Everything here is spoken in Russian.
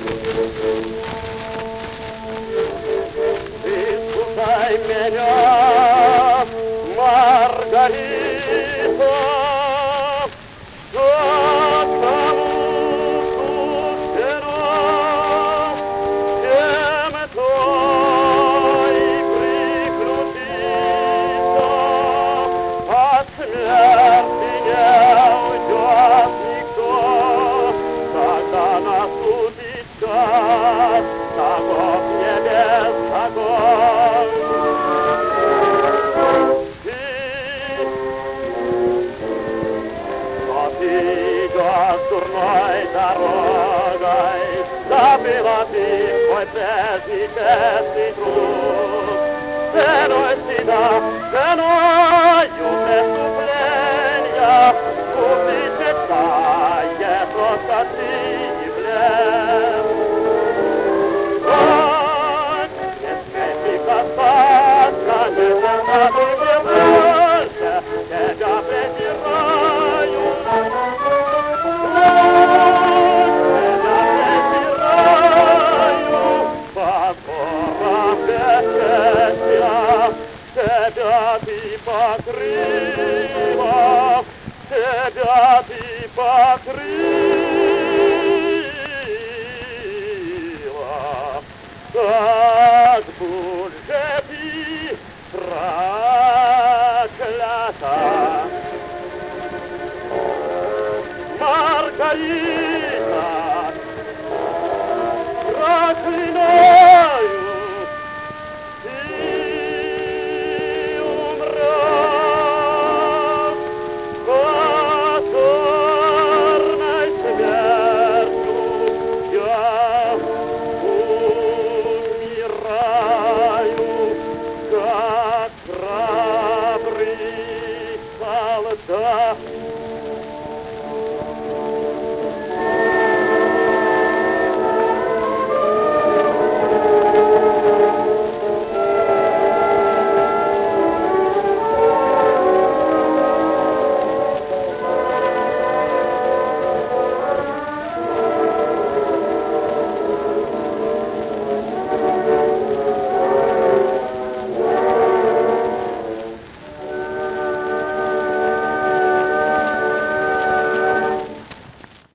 Искушай меня, Маргарита, потому суждено, чем той приключится, от смерти не уйдет никто, когда наступит час, таков небес огонь. Идешь дурной дорогой, забыла ты мой прежний честный труд. Ценой себя, ценою преступления, купить мечтает просто ты и блеск. Ой, не смей ты касаться, не надо мне больше, тебя презираю. Тебя ты покрыла, тебя ты покрыла, как будь же ты проклята, Маргарита, проклинаю. Как храбрый солдат.